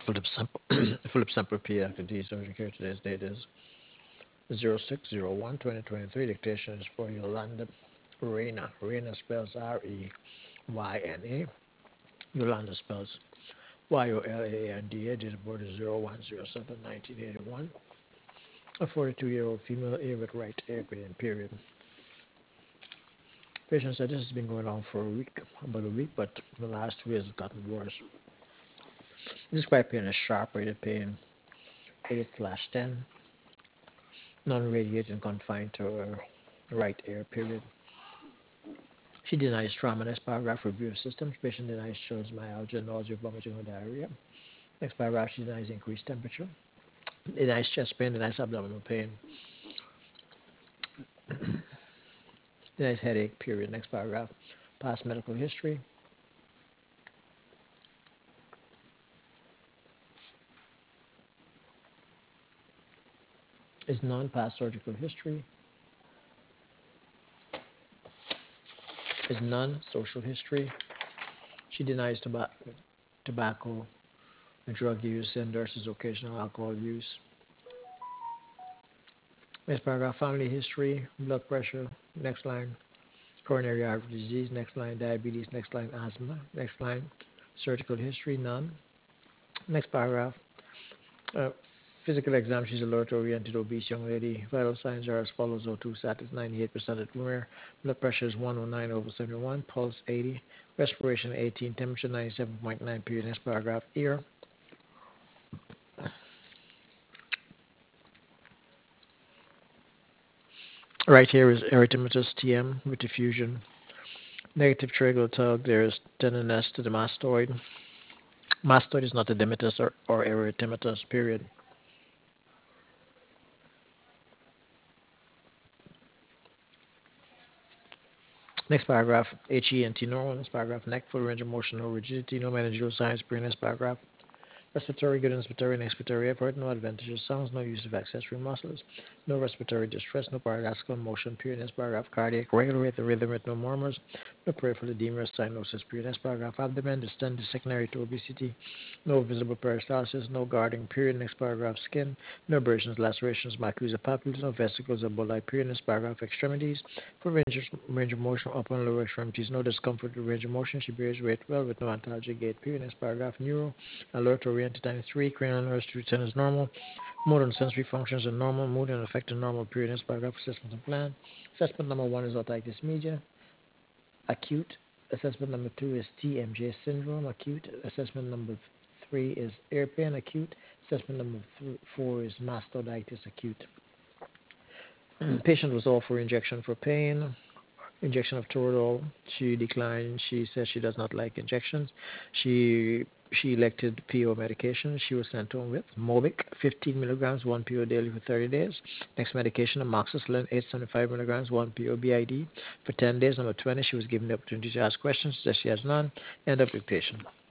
Philip Semple, Philip Semple Pediatric D Surgery Care. Today's date is 06/01/2023. Dictation is for Yolanda Reyna. Reyna spells Reyna. Yolanda spells Yolanda. Date of birth is 01/07/1981. A 42-year-old female, A with right airplane, period. Patient said this has been going on for about a week, but the last 2 years it's gotten worse. Described pain as sharp rated pain 8/10, non-radiating, confined to her right ear, period. She denies trauma. Next paragraph, review of symptoms. Patient denies chills, myalgia, nausea, vomiting, or diarrhea. Next paragraph, she denies increased temperature. Denies chest pain, denies abdominal pain, denies headache, period. Next paragraph, past medical history. Is none. Past surgical history is none. Social history. She denies tobacco, drug use, and endorses occasional alcohol use. Next paragraph, family history, blood pressure. Next line, coronary artery disease. Next line, diabetes. Next line, asthma. Next line, surgical history, none. Next paragraph, uh, physical exam. She's a alert-oriented, obese young lady. Vital signs are as follows: O2 sat is 98% at rumor. Blood pressure is 109/71. Pulse 80. Respiration 18. Temperature 97.9. Period. Next paragraph, ear. Right here is erythematous TM with diffusion. Negative tracheal tug. There is tenderness to the mastoid. Mastoid is not edematous or erythematous, period. Next paragraph, HENT normal. Next paragraph, neck, full range of motion, no rigidity, no meningeal signs. Period. Next paragraph, respiratory, good inspiratory and expiratory effort, no adventitious sounds, no use of accessory muscles, no respiratory distress, no paradoxical motion. Period. Next paragraph, cardiac, regulate the rhythm with no murmurs, no peripheral edema or cyanosis. Period. Next paragraph, abdomen, distended secondary to obesity, no visible peristalsis, no guarding. Period. Next paragraph, skin, no abrasions, lacerations, macular papules, no vesicles or bulli. Period. Next paragraph, extremities, for range of motion, upper and lower extremities, no discomfort with range of motion. She bears weight well with no antalgic gait. Period. Next paragraph, neuro, alert oriented times 3, cranial nerves 2 to 10 is normal. Motor and sensory functions are normal. Mood and affected normal. Period. Next paragraph, assessment and plan. Assessment number 1 is otitis media, acute. Assessment number 2 is TMJ syndrome, acute. Assessment number 3 is ear pain, acute. Assessment number 4 is mastoiditis, acute. Patient was all for injection for pain. Injection of Toradol. She declined. She says she does not like injections. She elected PO medication. She was sent home with Mobic, 15 milligrams, 1 PO daily for 30 days. Next medication, amoxicillin, 875 milligrams, 1 PO BID for 10 days. Number 20, she was given the opportunity to ask questions. Says she has none. End of dictation.